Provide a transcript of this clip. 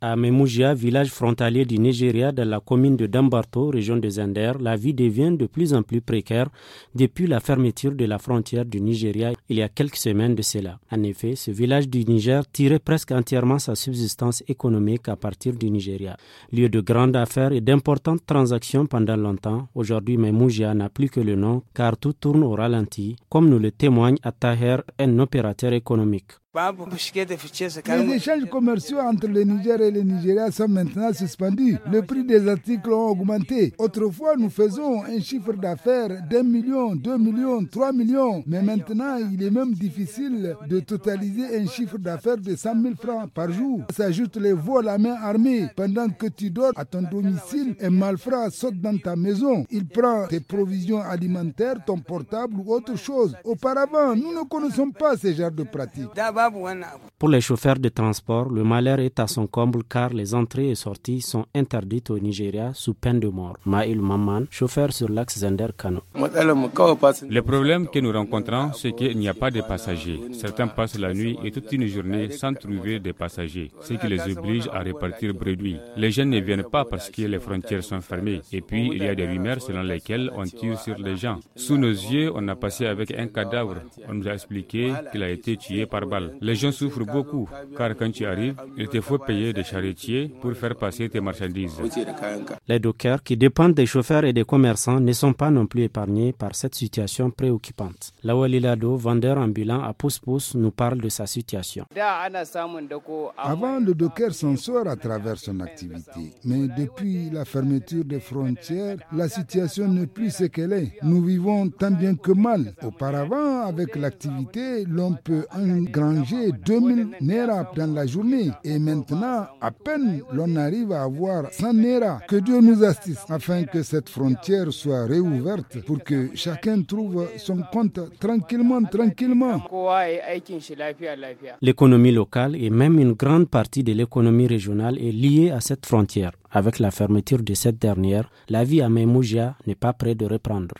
À Memougia, village frontalier du Nigeria, dans la commune de Dambarto, région de Zender, la vie devient de plus en plus précaire depuis la fermeture de la frontière du Nigeria il y a quelques semaines de cela. En effet, ce village du Niger tirait presque entièrement sa subsistance économique à partir du Nigeria. Lieu de grandes affaires et d'importantes transactions pendant longtemps, aujourd'hui Memougia n'a plus que le nom car tout tourne au ralenti, comme nous le témoigne Attaher, un opérateur économique. Les échanges commerciaux entre le Niger et le Nigeria sont maintenant suspendus. Le prix des articles ont augmenté. Autrefois, nous faisons un chiffre d'affaires d'1 million, 2 millions, 3 millions. Mais maintenant, il est même difficile de totaliser un chiffre d'affaires de 100 000 francs par jour. S'ajoutent les vols à main armée. Pendant que tu dors à ton domicile, un malfrat saute dans ta maison. Il prend tes provisions alimentaires, ton portable ou autre chose. Auparavant, nous ne connaissons pas ce genre de pratiques. Pour les chauffeurs de transport, le malheur est à son comble car les entrées et sorties sont interdites au Nigeria sous peine de mort. Maïl Maman, chauffeur sur l'axe Zender-Kano. Le problème que nous rencontrons, c'est qu'il n'y a pas de passagers. Certains passent la nuit et toute une journée sans trouver de passagers, ce qui les oblige à repartir bredouilles. Les jeunes ne viennent pas parce que les frontières sont fermées. Et puis, il y a des rumeurs selon lesquelles on tire sur les gens. Sous nos yeux, on a passé avec un cadavre. On nous a expliqué qu'il a été tué par balle. Les gens souffrent beaucoup, car quand tu arrives, il te faut payer des charretiers pour faire passer tes marchandises. Les dockers, qui dépendent des chauffeurs et des commerçants, ne sont pas non plus épargnés par cette situation préoccupante. Lawali Lado, vendeur ambulant à Pousse-Pousse, nous parle de sa situation. Avant, le docker s'en sort à travers son activité. Mais depuis la fermeture des frontières, la situation n'est plus ce qu'elle est. Nous vivons tant bien que mal. Auparavant, avec l'activité, l'on peut engranger 2000 naira dans la journée. Et maintenant, à peine l'on arrive à avoir 100 naira. Que Dieu nous assiste afin que cette frontière soit réouverte pour que chacun trouve son compte tranquillement. L'économie locale et même une grande partie de l'économie régionale est liée à cette frontière. Avec la fermeture de cette dernière, la vie à Memougia n'est pas près de reprendre.